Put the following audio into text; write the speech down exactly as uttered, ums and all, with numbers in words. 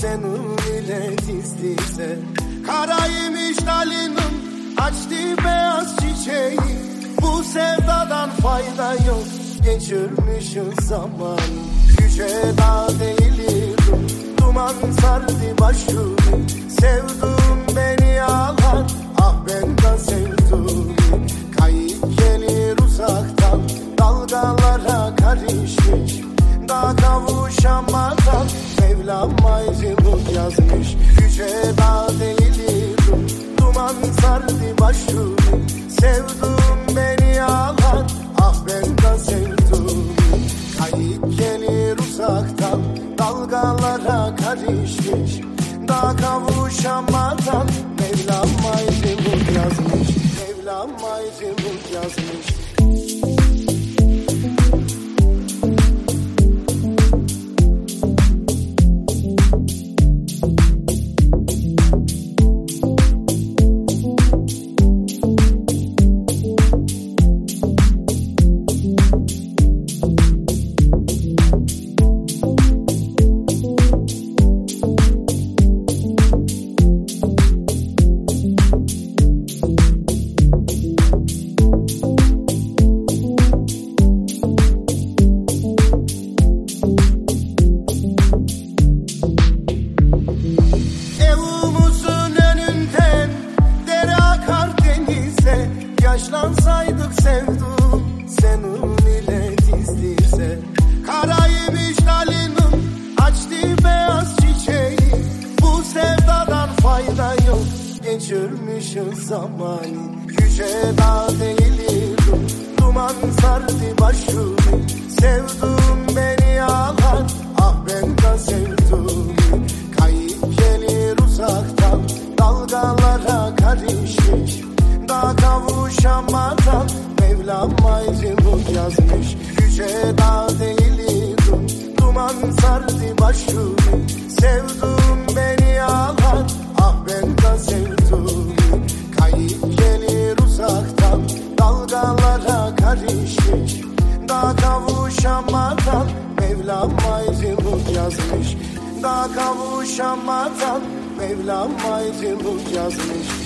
senin ile diz dize. Karaymış dalının açtı beyaz çiçeği. Bu sevdadan fayda yok, geçirmişim zaman. Yüce dağ değildim, duman sardı başımı. Sevdum beni ağlar, ah ben de sevdim. Kayıp gelir uzaktan, dalgalara karışmış. Daha kavuşamadan Mevlam ayrılık yazmış. Yüce dağ değildim, duman sardı başımı. Sevdum beni ağlar, ah ben de sevdim. Kayıp gelir uzaktan, dalgalara karışmış. Daha kavuşamadan Mevlam ayrılık yazmış. Mevlam ayrılık yazmış. Yaşlansaydık sevdum senin ile diz dize. Karaymış dalının açtı beyaz çiçeği. Bu sevdadan fayda yok, geçirmişim zamanı. Yüce dağ değildim, duman sardı başımı. Sevdum beni ağlar, ah ben de sevdim. Kayıp gelir uzaktan, dalgalara karışmış. Daha kavuşamadan Mevlam ayrılık yazmış. Yüce dağ değildim, duman sardı başımı. Sevdum beni ağlar, ah ben de sevdim. Kayıp gelir uzaktan, dalgalara karışmış. Daha kavuşamadan Mevlam ayrılık yazmış. Daha kavuşamadan Mevlam ayrılık yazmış.